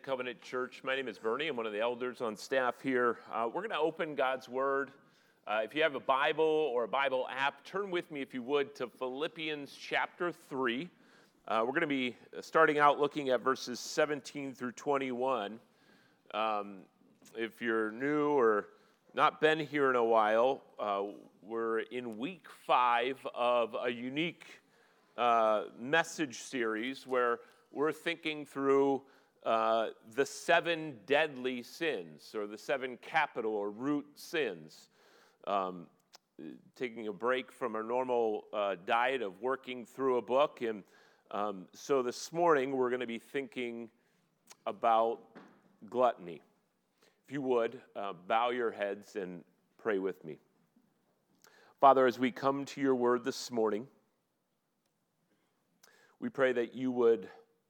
Covenant Church. My name is Bernie. I'm one of the elders on staff here. We're going to open God's Word. If you have a Bible or a Bible app, turn with me, if you would, to Philippians chapter 3. We're going to be starting out looking at verses 17 through 21. If you're new or not been here in a while, we're in week 5 of a unique message series where we're thinking through the 7 deadly sins, or the 7 capital or root sins. Taking a break from our normal diet of working through a book. And so this morning we're going to be thinking about gluttony. If you would, bow your heads and pray with me. Father, as we come to your word this morning, we pray that you would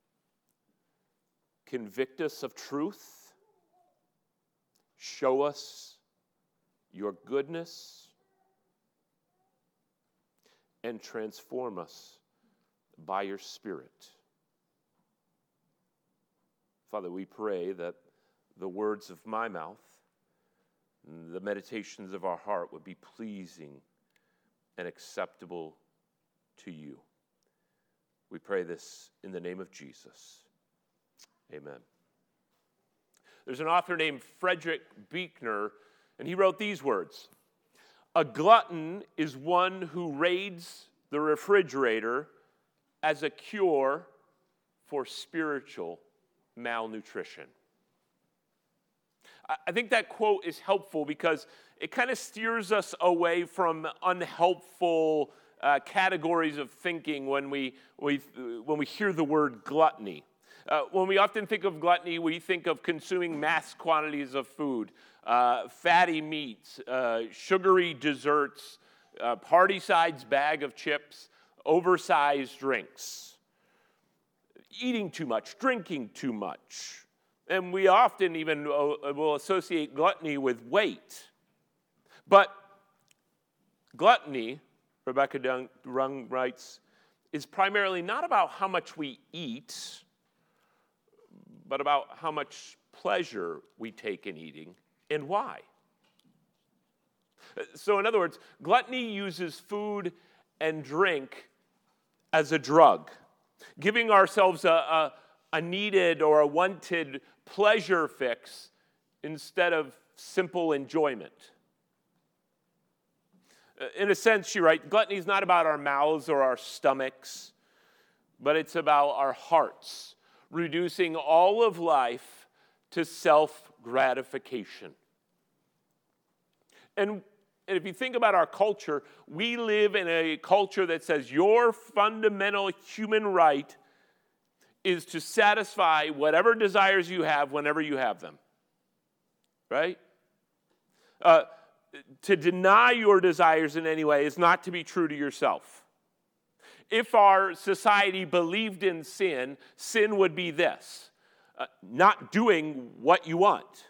convict us of truth, show us your goodness, and transform us by your Spirit. Father, we pray that the words of my mouth and the meditations of our heart would be pleasing and acceptable to you. We pray this in the name of Jesus. Amen. There's an author named Frederick Buechner, and he wrote these words: "A glutton is one who raids the refrigerator as a cure for spiritual malnutrition." I think that quote is helpful because it kind of steers us away from unhelpful categories of thinking when we hear the word gluttony. When we often think of gluttony, we think of consuming mass quantities of food, fatty meats, sugary desserts, party-sized bag of chips, oversized drinks, eating too much, drinking too much. And we often even will associate gluttony with weight. But gluttony, Rebecca Rung writes, is primarily not about how much we eat, but about how much pleasure we take in eating and why. So in other words, gluttony uses food and drink as a drug, giving ourselves a needed or a wanted pleasure fix instead of simple enjoyment. In a sense, she writes, gluttony is not about our mouths or our stomachs, but it's about our hearts, reducing all of life to self-gratification. And if you think about our culture, we live in a culture that says your fundamental human right is to satisfy whatever desires you have whenever you have them. Right? To deny your desires in any way is not to be true to yourself. If our society believed in sin, sin would be this: not doing what you want,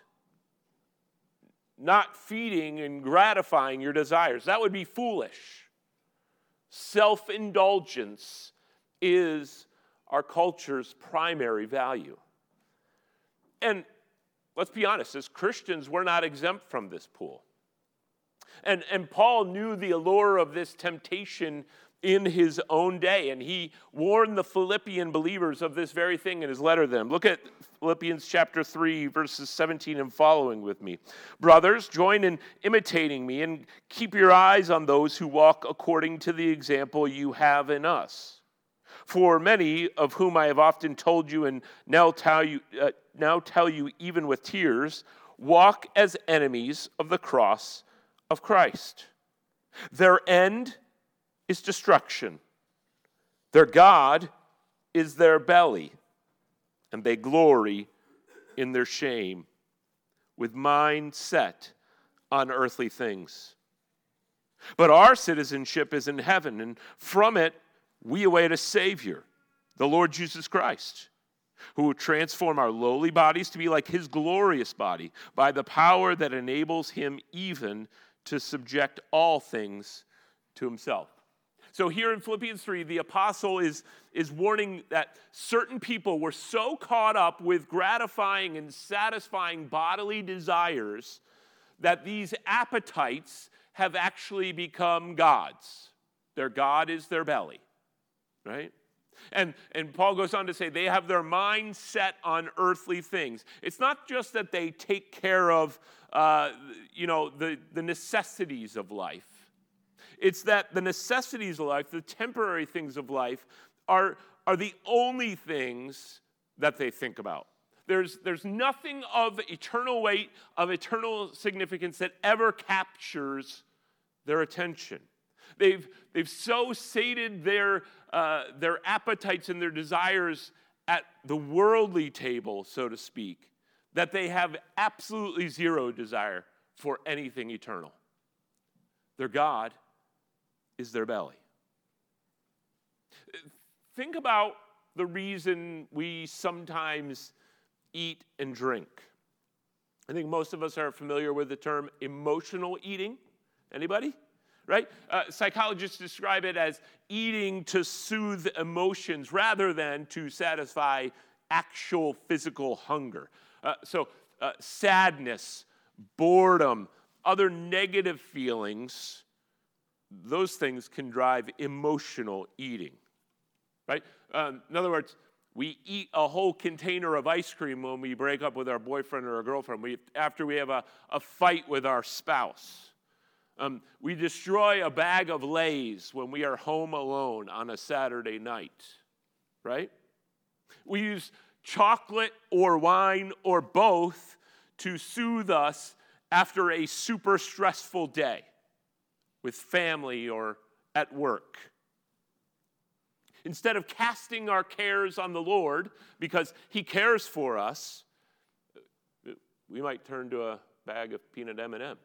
not feeding and gratifying your desires. That would be foolish. Self-indulgence is our culture's primary value. And let's be honest, as Christians, we're not exempt from this pool. And Paul knew the allure of this temptation in his own day, and he warned the Philippian believers of this very thing in his letter to them. Look at Philippians chapter 3, verses 17 and following with me. "Brothers, join in imitating me and keep your eyes on those who walk according to the example you have in us. For many of whom I have often told you and now tell you even with tears, walk as enemies of the cross of Christ. Their end is destruction. Their God is their belly, and they glory in their shame, with mind set on earthly things. But our citizenship is in heaven, and from it we await a Savior, the Lord Jesus Christ, who will transform our lowly bodies to be like his glorious body by the power that enables him even to subject all things to himself." So here in Philippians 3, the apostle is warning that certain people were so caught up with gratifying and satisfying bodily desires that these appetites have actually become gods. Their God is their belly, right? And Paul goes on to say they have their mind set on earthly things. It's not just that they take care of, the necessities of life. It's that the necessities of life, the temporary things of life, are the only things that they think about. There's nothing of eternal weight, of eternal significance that ever captures their attention. They've so sated their appetites and their desires at the worldly table, so to speak, that they have absolutely zero desire for anything eternal. Their God is their belly. Think about the reason we sometimes eat and drink. I think most of us are familiar with the term emotional eating. Anybody? Right? Psychologists describe it as eating to soothe emotions rather than to satisfy actual physical hunger. So sadness, boredom, other negative feelings, those things can drive emotional eating. Right? In other words, we eat a whole container of ice cream when we break up with our boyfriend or our girlfriend, after we have a fight with our spouse. We destroy a bag of Lay's when we are home alone on a Saturday night, right? We use chocolate or wine or both to soothe us after a super stressful day with family or at work. Instead of casting our cares on the Lord because he cares for us, we might turn to a bag of peanut M&Ms.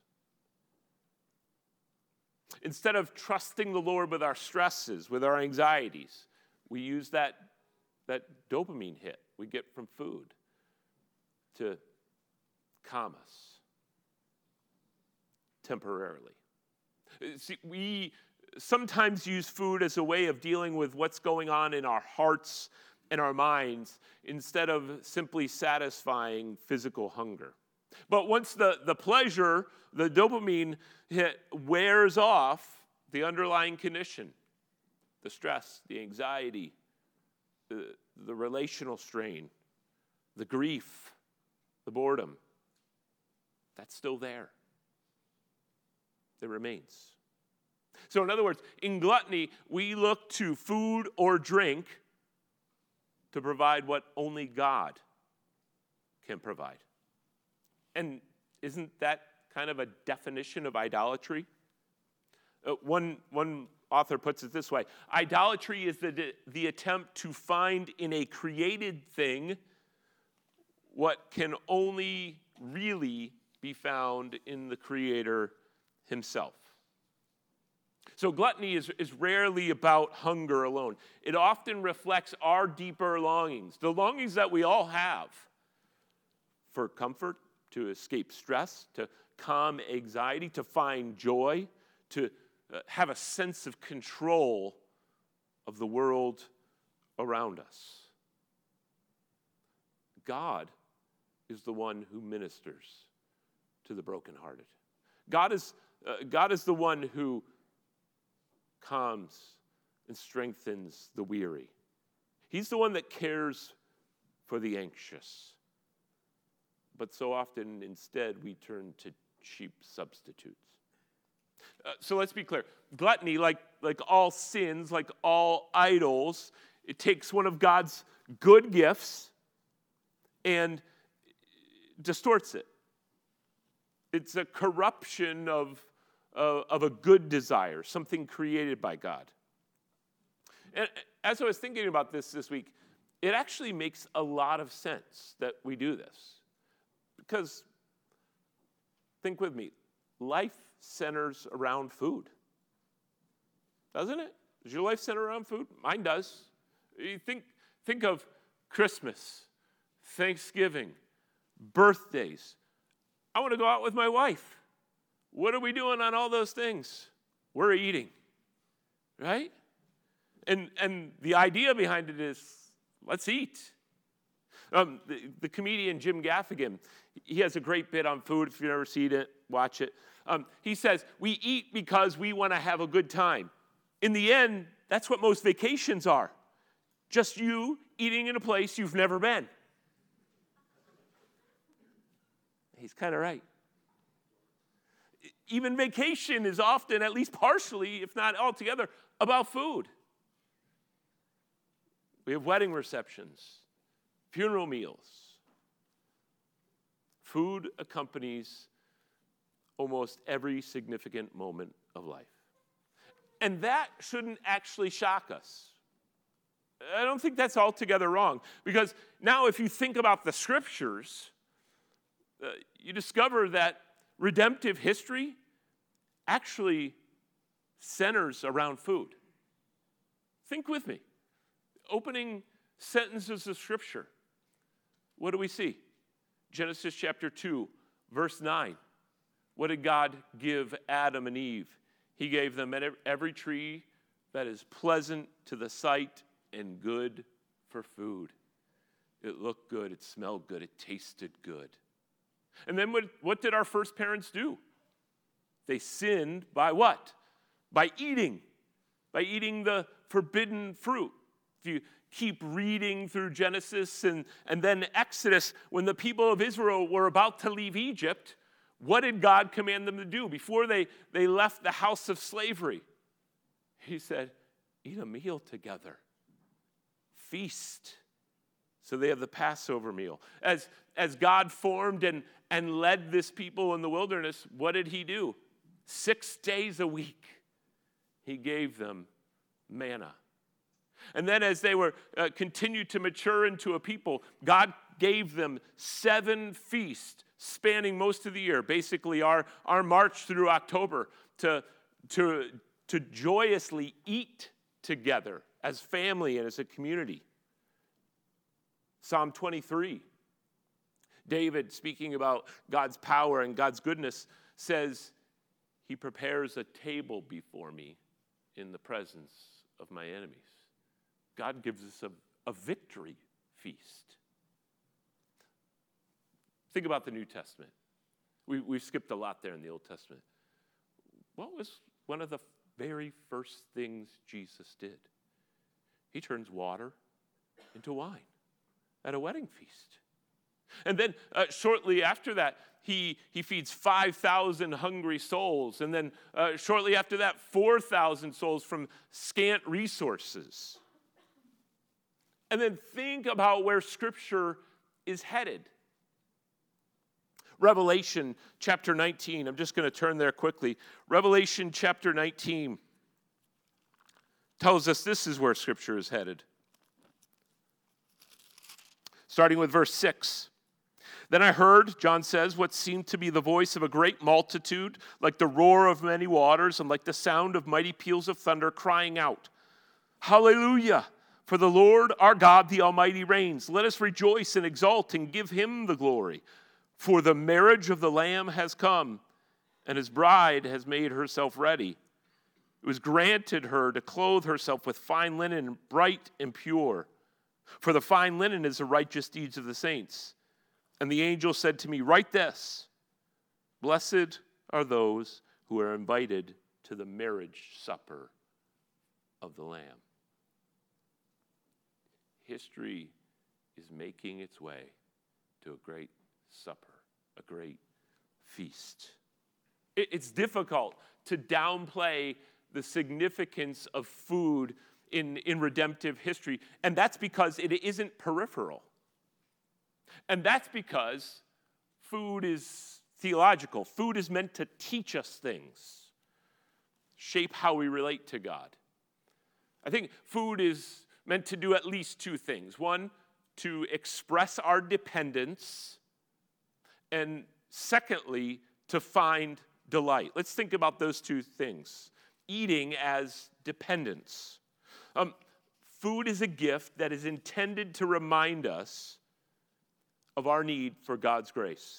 Instead of trusting the Lord with our stresses, with our anxieties, we use that dopamine hit we get from food to calm us temporarily. See, we sometimes use food as a way of dealing with what's going on in our hearts and our minds instead of simply satisfying physical hunger. But once the pleasure, the dopamine hit wears off, the underlying condition, the stress, the anxiety, the relational strain, the grief, the boredom, that's still there. It remains. So in other words, in gluttony, we look to food or drink to provide what only God can provide. And isn't that kind of a definition of idolatry? One author puts it this way: idolatry is the attempt to find in a created thing what can only really be found in the Creator himself. So gluttony is rarely about hunger alone. It often reflects our deeper longings, the longings that we all have for comfort, to escape stress, to calm anxiety, to find joy, to have a sense of control of the world around us. God is the one who ministers to the brokenhearted. God is the one who calms and strengthens the weary. He's the one that cares for the anxious. But so often, instead, we turn to cheap substitutes. So let's be clear. Gluttony, like all sins, like all idols, it takes one of God's good gifts and distorts it. It's a corruption of a good desire, something created by God. And as I was thinking about this week, it actually makes a lot of sense that we do this. Because, think with me, life centers around food. Doesn't it? Does your life center around food? Mine does. You think of Christmas, Thanksgiving, birthdays. I want to go out with my wife. What are we doing on all those things? We're eating. right? And the idea behind it is, let's eat. The comedian Jim Gaffigan, he has a great bit on food. If you've never seen it, watch it. He says, we eat because we want to have a good time. In the end, that's what most vacations are. Just you eating in a place you've never been. He's kind of right. Even vacation is often, at least partially, if not altogether, about food. We have wedding receptions, funeral meals. Food accompanies almost every significant moment of life. And that shouldn't actually shock us. I don't think that's altogether wrong. Because now if you think about the scriptures, you discover that redemptive history actually centers around food. Think with me. Opening sentences of Scripture. What do we see? Genesis chapter 2, verse 9. What did God give Adam and Eve? He gave them every tree that is pleasant to the sight and good for food. It looked good, it smelled good, it tasted good. And then what did our first parents do? They sinned by what? By eating the forbidden fruit. If you keep reading through Genesis and then Exodus, when the people of Israel were about to leave Egypt, what did God command them to do before they left the house of slavery? He said, eat a meal together. Feast. So they have the Passover meal. As God formed and led this people in the wilderness, what did he do? 6 days a week, he gave them manna. And then as they were continued to mature into a people, God gave them 7 feasts spanning most of the year, basically our march through October to joyously eat together as family and as a community. Psalm 23, David, speaking about God's power and God's goodness, says, he prepares a table before me in the presence of my enemies. God gives us a victory feast. Think about the New Testament. We've skipped a lot there in the Old Testament. What was one of the very first things Jesus did? He turns water into wine at a wedding feast. And then shortly after that, he feeds 5,000 hungry souls. And then shortly after that, 4,000 souls from scant resources. And then think about where Scripture is headed. Revelation chapter 19. I'm just going to turn there quickly. Revelation chapter 19 tells us this is where Scripture is headed. Starting with verse 6. Then I heard, John says, what seemed to be the voice of a great multitude, like the roar of many waters, and like the sound of mighty peals of thunder, crying out, Hallelujah! For the Lord our God, the Almighty, reigns. Let us rejoice and exult and give him the glory. For the marriage of the Lamb has come, and his bride has made herself ready. It was granted her to clothe herself with fine linen, bright and pure. For the fine linen is the righteous deeds of the saints. And the angel said to me, write this, blessed are those who are invited to the marriage supper of the Lamb. History is making its way to a great supper, a great feast. It's difficult to downplay the significance of food in redemptive history, and that's because it isn't peripheral. And that's because food is theological. Food is meant to teach us things, shape how we relate to God. I think food is meant to do at least 2 things. One, to express our dependence, and secondly, to find delight. Let's think about those 2 things. Eating as dependence. Food is a gift that is intended to remind us of our need for God's grace.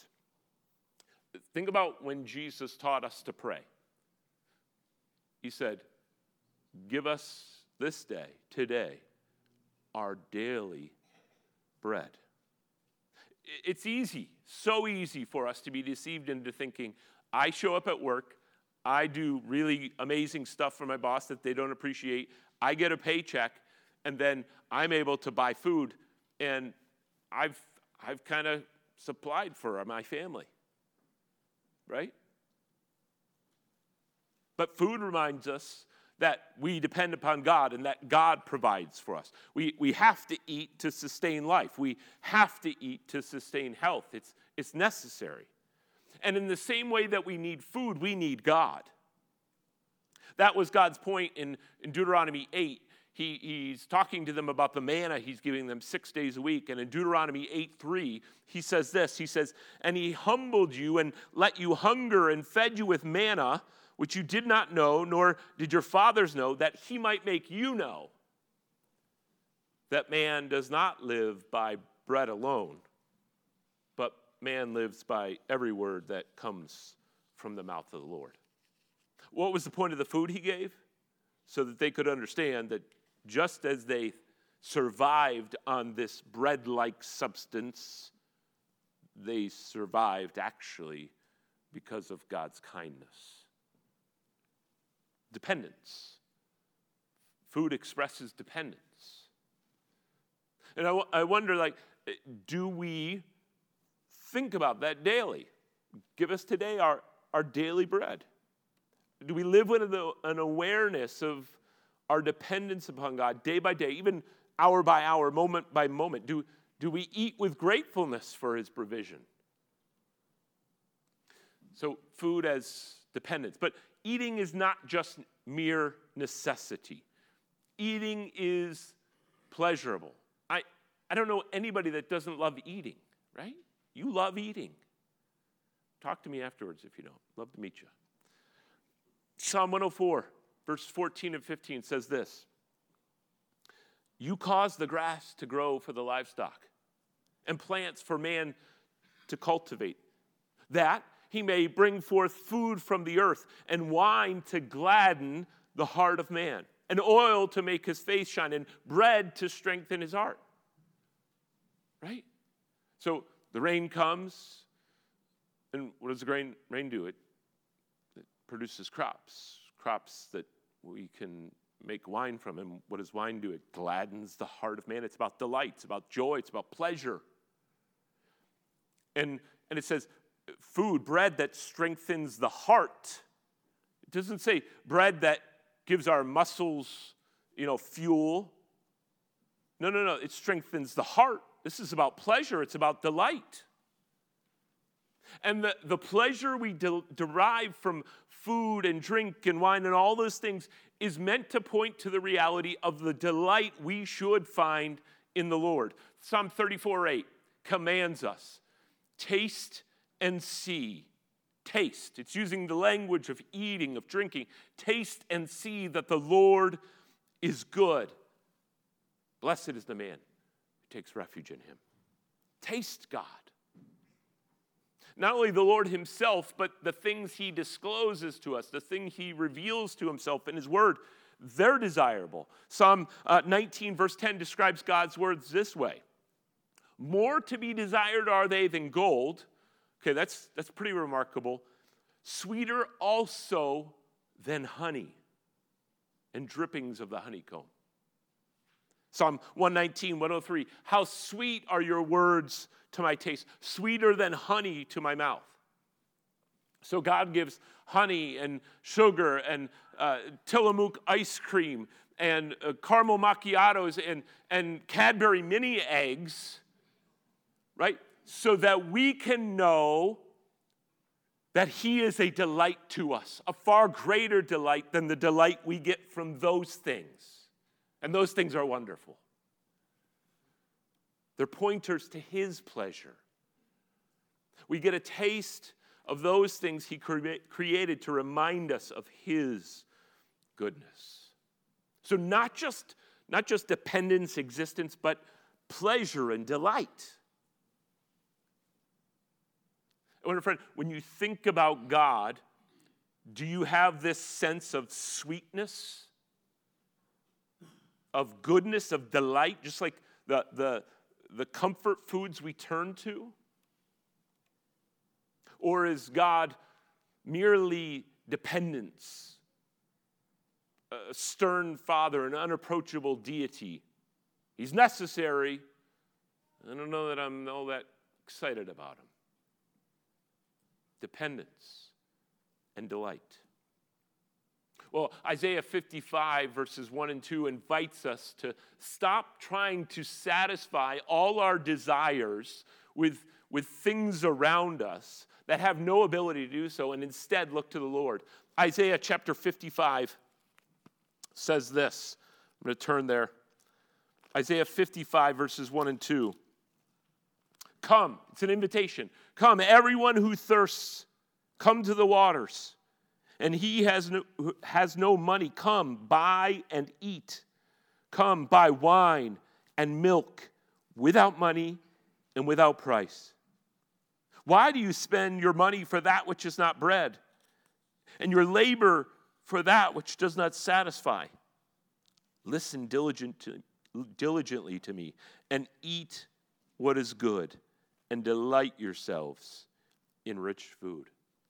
Think about when Jesus taught us to pray. He said, give us this day, today, our daily bread. It's easy, so easy for us to be deceived into thinking, I show up at work, I do really amazing stuff for my boss that they don't appreciate, I get a paycheck, and then I'm able to buy food, and I've kind of supplied for my family, right? But food reminds us that we depend upon God and that God provides for us. We have to eat to sustain life. We have to eat to sustain health. It's necessary. And in the same way that we need food, we need God. That was God's point in Deuteronomy 8. He's talking to them about the manna he's giving them 6 days a week. And in Deuteronomy 8:3, he says this. He says, and he humbled you and let you hunger and fed you with manna, which you did not know, nor did your fathers know, that he might make you know that man does not live by bread alone, but man lives by every word that comes from the mouth of the Lord. What was the point of the food he gave? So that they could understand that just as they survived on this bread-like substance, they survived actually because of God's kindness. Dependence. Food expresses dependence. And I wonder, do we think about that daily? Give us today our daily bread. Do we live with an awareness of our dependence upon God day by day, even hour by hour, moment by moment? Do we eat with gratefulness for his provision? So food as dependence. But eating is not just mere necessity. Eating is pleasurable. I don't know anybody that doesn't love eating, right? You love eating. Talk to me afterwards if you don't. Love to meet you. Psalm 104, verse 14 and 15 says this. You cause the grass to grow for the livestock and plants for man to cultivate, that he may bring forth food from the earth and wine to gladden the heart of man, and oil to make his face shine, and bread to strengthen his heart. Right? So the rain comes, and what does the rain do? It produces crops that we can make wine from. And what does wine do? It gladdens the heart of man. It's about delight. It's about joy. It's about pleasure. And it says food, bread that strengthens the heart. It doesn't say bread that gives our muscles, fuel. No. It strengthens the heart. This is about pleasure. It's about delight. And the pleasure we derive from food and drink and wine and all those things is meant to point to the reality of the delight we should find in the Lord. Psalm 34:8 commands us, taste and see. Taste. It's using the language of eating, of drinking. Taste and see that the Lord is good. Blessed is the man who takes refuge in him. Taste God. Not only the Lord himself, but the things he discloses to us, the thing he reveals to himself in his word, they're desirable. Psalm 19, verse 10 describes God's words this way. More to be desired are they than gold. Okay, that's pretty remarkable. Sweeter also than honey and drippings of the honeycomb. Psalm 119, 103, how sweet are your words to my taste, sweeter than honey to my mouth. So God gives honey and sugar and Tillamook ice cream and caramel macchiatos and Cadbury mini eggs, right? So that we can know that he is a delight to us, a far greater delight than the delight we get from those things. And those things are wonderful. They're pointers to his pleasure. We get a taste of those things he created to remind us of his goodness. So not just dependence, existence, but pleasure and delight. I wonder, friend, when you think about God, do you have this sense of sweetness? of goodness, of delight, just like the comfort foods we turn to? Or is God merely dependence, a stern father, an unapproachable deity? He's necessary. I don't know that I'm all that excited about him. Dependence and delight. Well, Isaiah 55, verses 1 and 2 invites us to stop trying to satisfy all our desires with things around us that have no ability to do so, and instead look to the Lord. Isaiah chapter 55 says this. I'm going to turn there. Isaiah 55, verses 1 and 2. Come, it's an invitation. Come, everyone who thirsts, come to the waters. And he has no money, come, buy and eat. Come, buy wine and milk without money and without price. Why do you spend your money for that which is not bread, and your labor for that which does not satisfy? Listen diligently to me, and eat what is good, and delight yourselves in rich food.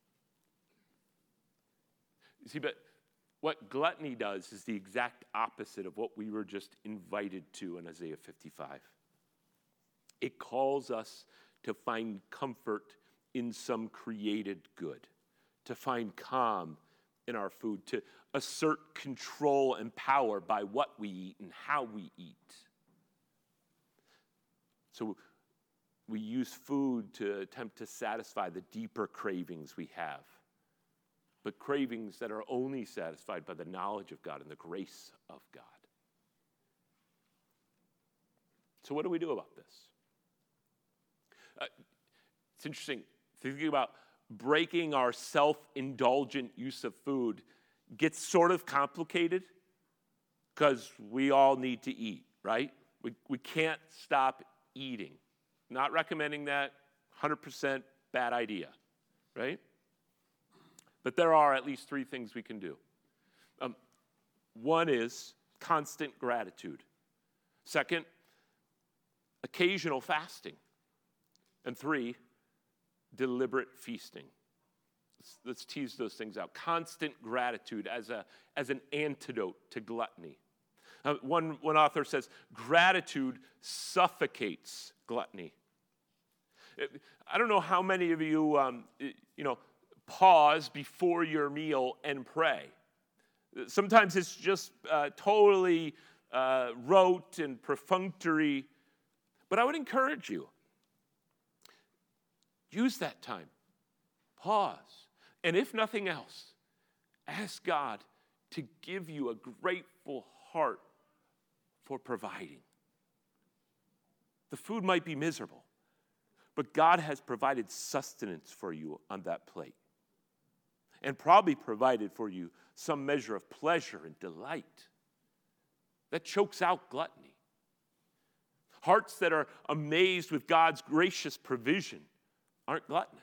You see, but what gluttony does is the exact opposite of what we were just invited to in Isaiah 55. It calls us to find comfort in some created good, to find calm in our food, to assert control and power by what we eat and how we eat. So we use food to attempt to satisfy the deeper cravings we have, but cravings that are only satisfied by the knowledge of God and the grace of God. So what do we do about this? It's interesting, thinking about breaking our self-indulgent use of food gets sort of complicated because we all need to eat, right? We can't stop eating. Not recommending that, 100% bad idea, right? But there are at least three things we can do. One is constant gratitude. Second, occasional fasting. And three, deliberate feasting. Let's tease those things out. Constant gratitude as an antidote to gluttony. One author says, gratitude suffocates gluttony. I don't know how many of you, pause before your meal and pray. Sometimes it's just totally rote and perfunctory, but I would encourage you, use that time. Pause. And if nothing else, ask God to give you a grateful heart for providing. The food might be miserable, but God has provided sustenance for you on that plate, and probably provided for you some measure of pleasure and delight that chokes out gluttony. Hearts that are amazed with God's gracious provision aren't gluttonous.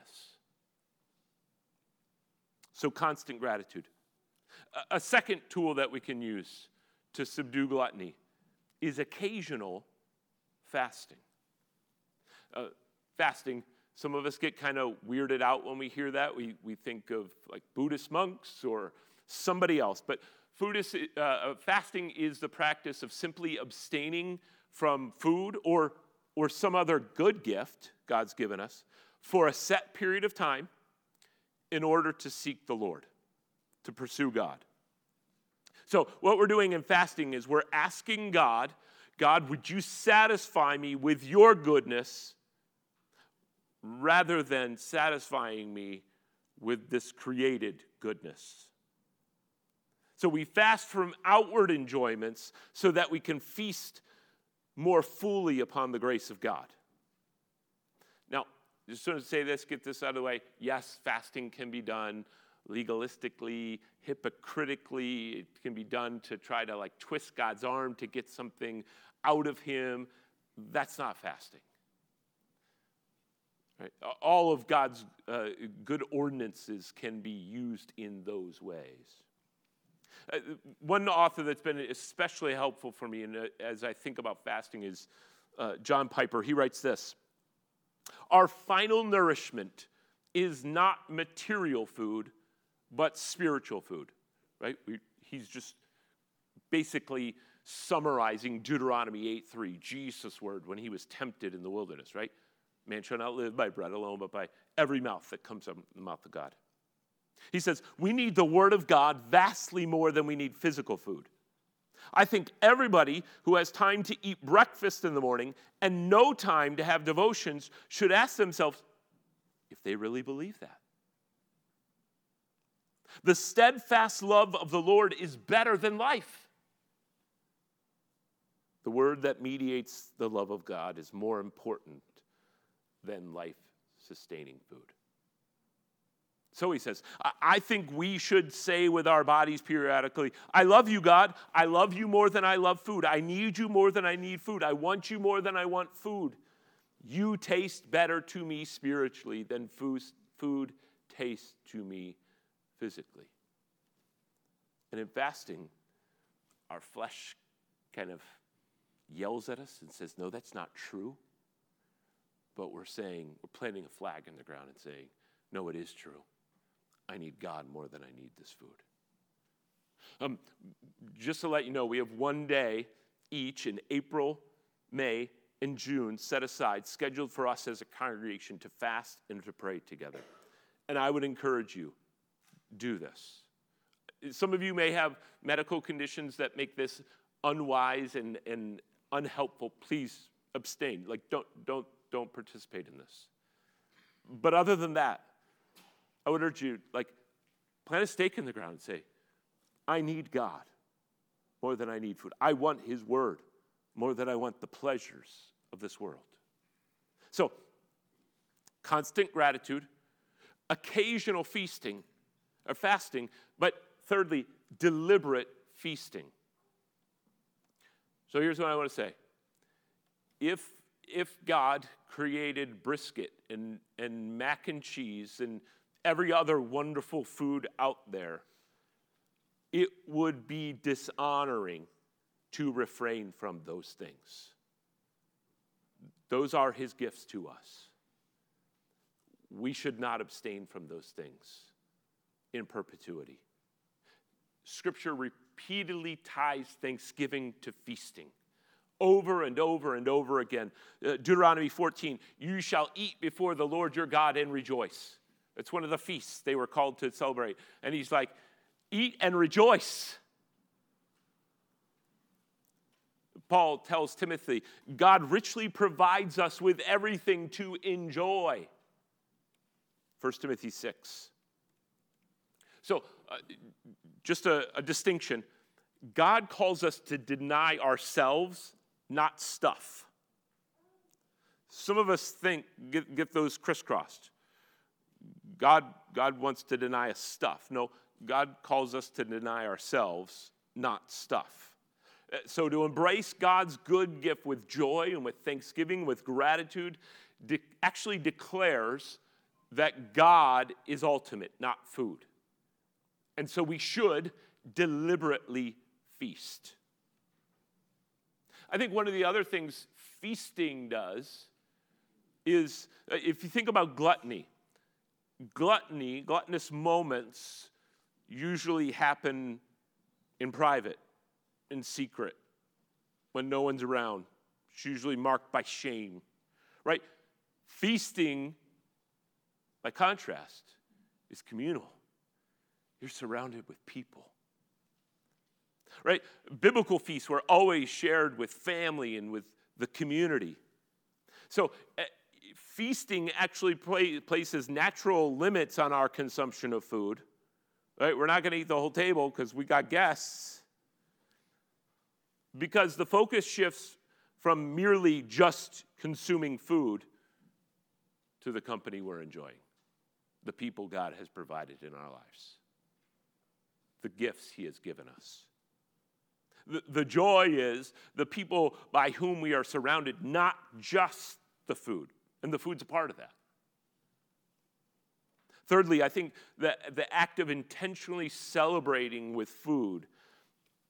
So constant gratitude. A second tool that we can use to subdue gluttony is occasional fasting. Fasting, some of us get kind of weirded out when we hear that. We think of like Buddhist monks or somebody else. But fasting is the practice of simply abstaining from food or some other good gift God's given us for a set period of time in order to seek the Lord, to pursue God. So what we're doing in fasting is we're asking God, would you satisfy me with your goodness rather than satisfying me with this created goodness? So we fast from outward enjoyments so that we can feast more fully upon the grace of God. Now, just want to say this, get this out of the way. Yes, fasting can be done legalistically, hypocritically. It can be done to try to twist God's arm to get something out of him. That's not fasting. Right? All of God's good ordinances can be used in those ways. One author that's been especially helpful for me as I think about fasting is John Piper. He writes this: our final nourishment is not material food, but spiritual food, right? He's just basically summarizing Deuteronomy 8:3, Jesus' word when he was tempted in the wilderness, right? Man shall not live by bread alone, but by every mouth that comes out of the mouth of God. He says, we need the word of God vastly more than we need physical food. I think everybody who has time to eat breakfast in the morning and no time to have devotions should ask themselves if they really believe that. The steadfast love of the Lord is better than life. The word that mediates the love of God is more important than life-sustaining food. So he says, I think we should say with our bodies periodically, I love you, God. I love you more than I love food. I need you more than I need food. I want you more than I want food. You taste better to me spiritually than food tastes to me physically. And in fasting, our flesh kind of yells at us and says, no, that's not true. But we're planting a flag in the ground and saying, no, it is true. I need God more than I need this food. Just to let you know, we have one day each in April, May, and June set aside, scheduled for us as a congregation to fast and to pray together. And I would encourage you, do this. Some of you may have medical conditions that make this unwise and unhelpful. Please abstain. Don't participate in this. But other than that, I would urge you, plant a stake in the ground and say, I need God more than I need food. I want his word more than I want the pleasures of this world. So, constant gratitude, occasional feasting or fasting, but thirdly, deliberate feasting. So here's what I want to say. If God created brisket and mac and cheese and every other wonderful food out there, it would be dishonoring to refrain from those things. Those are his gifts to us. We should not abstain from those things in perpetuity. Scripture repeatedly ties thanksgiving to feasting. Over and over and over again. Deuteronomy 14, you shall eat before the Lord your God and rejoice. It's one of the feasts they were called to celebrate. And he's like, eat and rejoice. Paul tells Timothy, God richly provides us with everything to enjoy. 1 Timothy 6. So, just a distinction. God calls us to deny ourselves, not stuff. Some of us get those crisscrossed. God wants to deny us stuff. No, God calls us to deny ourselves, not stuff. So to embrace God's good gift with joy and with thanksgiving, with gratitude, actually declares that God is ultimate, not food. And so we should deliberately feast. I think one of the other things feasting does is, if you think about gluttonous moments usually happen in private, in secret, when no one's around. It's usually marked by shame, right? Feasting, by contrast, is communal. You're surrounded with people, right? Biblical feasts were always shared with family and with the community. So feasting actually places natural limits on our consumption of food, right? We're not going to eat the whole table because we got guests. Because the focus shifts from merely just consuming food to the company we're enjoying, the people God has provided in our lives, the gifts he has given us. The joy is the people by whom we are surrounded, not just the food, and the food's a part of that. Thirdly, I think that the act of intentionally celebrating with food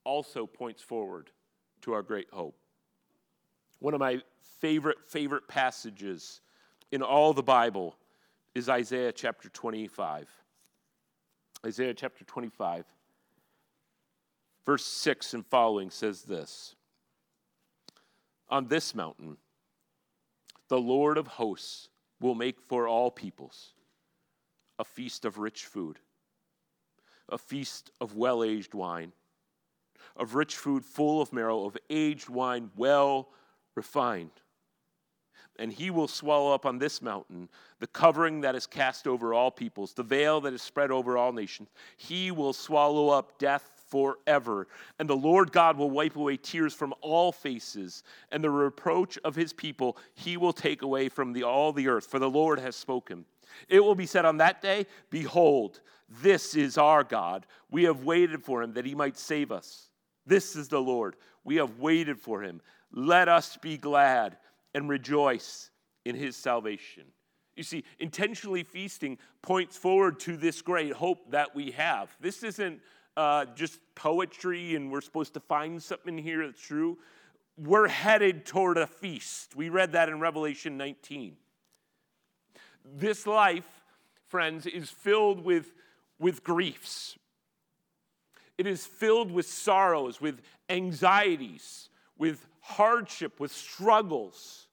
also points forward to our great hope. One of my favorite passages in all the Bible is Isaiah chapter 25. Isaiah chapter 25, verse 6 and following says this: "On this mountain, the Lord of hosts will make for all peoples a feast of rich food, a feast of well-aged wine, of rich food full of marrow, of aged wine well refined. And he will swallow up on this mountain the covering that is cast over all peoples, the veil that is spread over all nations. He will swallow up death forever. And the Lord God will wipe away tears from all faces, and the reproach of his people he will take away from all the earth, for the Lord has spoken. It will be said on that day, behold, this is our God. We have waited for him that he might save us. This is the Lord. We have waited for him. Let us be glad and rejoice in his salvation." You see, intentionally feasting points forward to this great hope that we have. This isn't just poetry and we're supposed to find something here that's true. We're headed toward a feast. We read that in Revelation 19. This life, friends, is filled with griefs. It is filled with sorrows, with anxieties, with hardship, with struggles.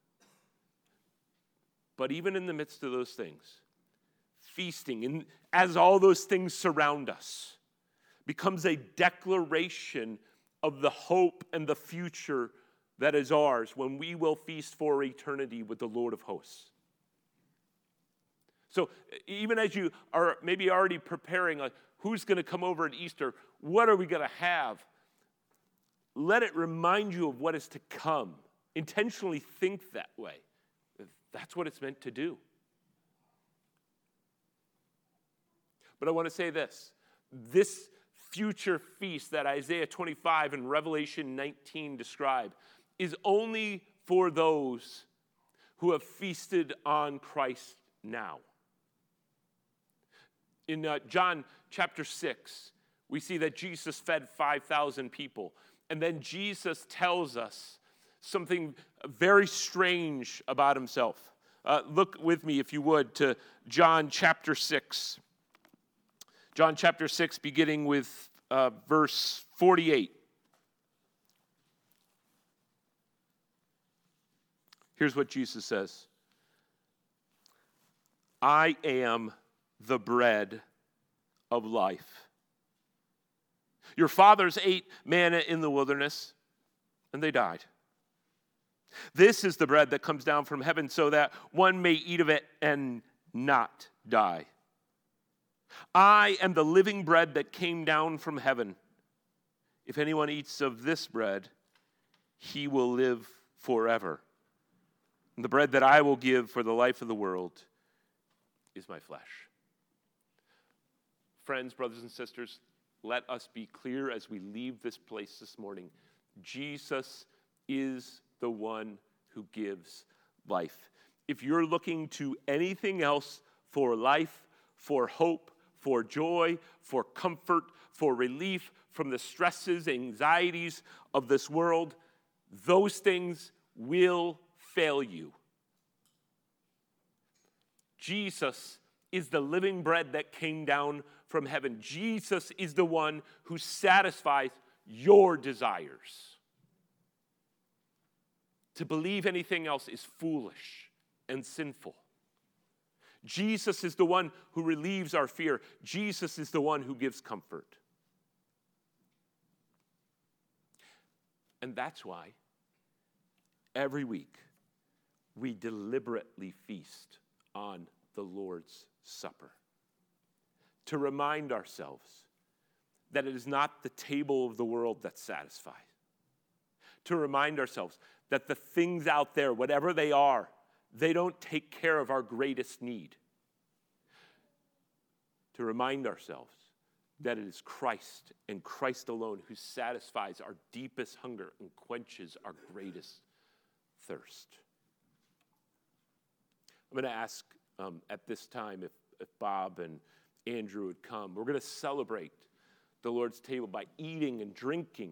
But even in the midst of those things, feasting, and as all those things surround us, becomes a declaration of the hope and the future that is ours when we will feast for eternity with the Lord of hosts. So even as you are maybe already preparing, like, who's going to come over at Easter? What are we going to have? Let it remind you of what is to come. Intentionally think that way. That's what it's meant to do. But I want to say this. This future feast that Isaiah 25 and Revelation 19 describe is only for those who have feasted on Christ now. In John chapter 6, we see that Jesus fed 5,000 people. And then Jesus tells us something very strange about himself. Look with me, if you would, to John chapter 6. John chapter 6, beginning with verse 48. Here's what Jesus says: "I am the bread of life. Your fathers ate manna in the wilderness, and they died. This is the bread that comes down from heaven, so that one may eat of it and not die. I am the living bread that came down from heaven. If anyone eats of this bread, he will live forever. And the bread that I will give for the life of the world is my flesh." Friends, brothers and sisters, let us be clear as we leave this place this morning. Jesus is the one who gives life. If you're looking to anything else for life, for hope, for joy, for comfort, for relief from the stresses, anxieties of this world, those things will fail you. Jesus is the living bread that came down from heaven. Jesus is the one who satisfies your desires. To believe anything else is foolish and sinful. Jesus is the one who relieves our fear. Jesus is the one who gives comfort. And that's why every week we deliberately feast on the Lord's Supper, to remind ourselves that it is not the table of the world that satisfies, to remind ourselves that the things out there, whatever they are, they don't take care of our greatest need, to remind ourselves that it is Christ and Christ alone who satisfies our deepest hunger and quenches our greatest thirst. I'm going to ask at this time if Bob and Andrew would come. We're going to celebrate the Lord's table by eating and drinking.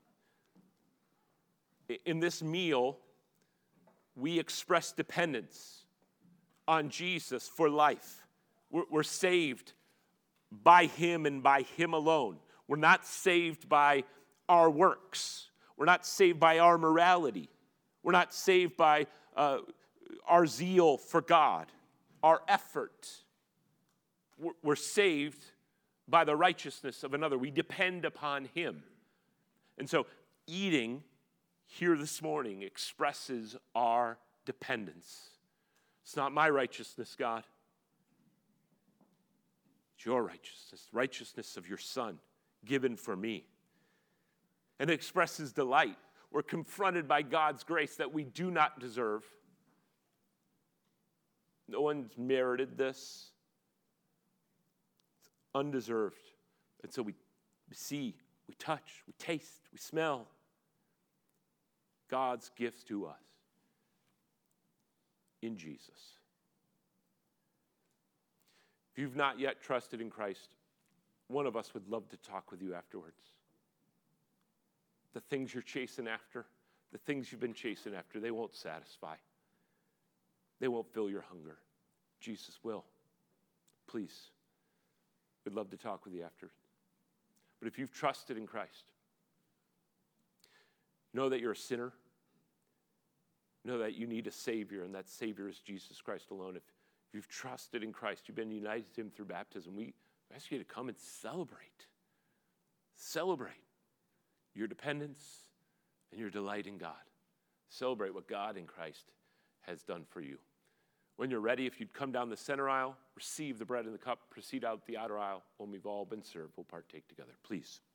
In this meal, we express dependence on Jesus for life. We're saved by him and by him alone. We're not saved by our works. We're not saved by our morality. We're not saved by our zeal for God, our effort. We're saved by the righteousness of another. We depend upon him. And so eating here this morning expresses our dependence. It's not my righteousness, God. It's your righteousness, righteousness of your Son, given for me. And it expresses delight. We're confronted by God's grace that we do not deserve. No one's merited this. It's undeserved. And so we see, we touch, we taste, we smell God's gift to us in Jesus. If you've not yet trusted in Christ, one of us would love to talk with you afterwards. The things you're chasing after, the things you've been chasing after, they won't satisfy. They won't fill your hunger. Jesus will. Please, we'd love to talk with you after. But if you've trusted in Christ, know that you're a sinner. Know that you need a Savior, and that Savior is Jesus Christ alone. If you've trusted in Christ, you've been united to him through baptism, we ask you to come and celebrate. Celebrate your dependence and your delight in God. Celebrate what God in Christ has done for you. When you're ready, if you'd come down the center aisle, receive the bread and the cup, proceed out the outer aisle. When we've all been served, we'll partake together. Please.